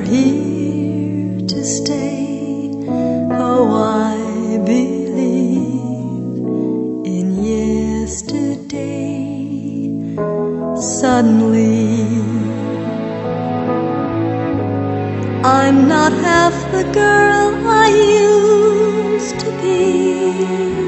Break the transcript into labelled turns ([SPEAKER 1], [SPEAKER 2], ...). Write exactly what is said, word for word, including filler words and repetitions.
[SPEAKER 1] here to stay. Oh, I believe in yesterday. Suddenly I'm not half the girl I used to be.